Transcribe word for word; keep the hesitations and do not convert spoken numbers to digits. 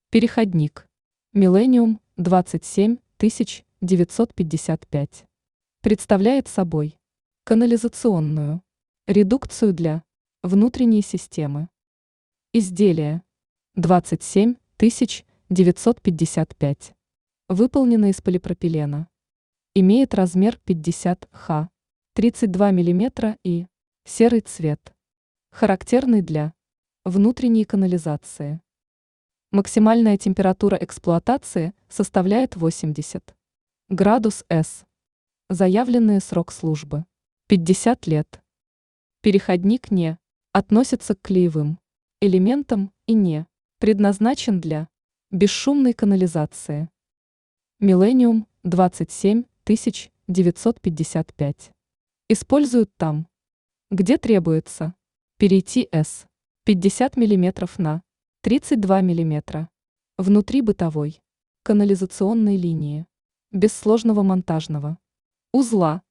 Переходник. Millennium двадцать семь тысяч девятьсот пятьдесят пять. Представляет собой канализационную редукцию для внутренней системы. Изделие двадцать семь тысяч девятьсот пятьдесят пять. Выполнено из полипропилена. Имеет размер пятьдесят ха, тридцать два миллиметра и серый цвет. Характерный для внутренней канализации. Максимальная температура эксплуатации составляет восемьдесят градус С. Заявленный срок службы пятьдесят лет. Переходник не относится к клеевым элементам и не предназначен для бесшумной канализации. Millennium двадцать семь тысяч девятьсот пятьдесят пять. Используют там, где требуется перейти с пятьдесят миллиметров на тридцать два миллиметра внутри бытовой канализационной линии без сложного монтажного узла.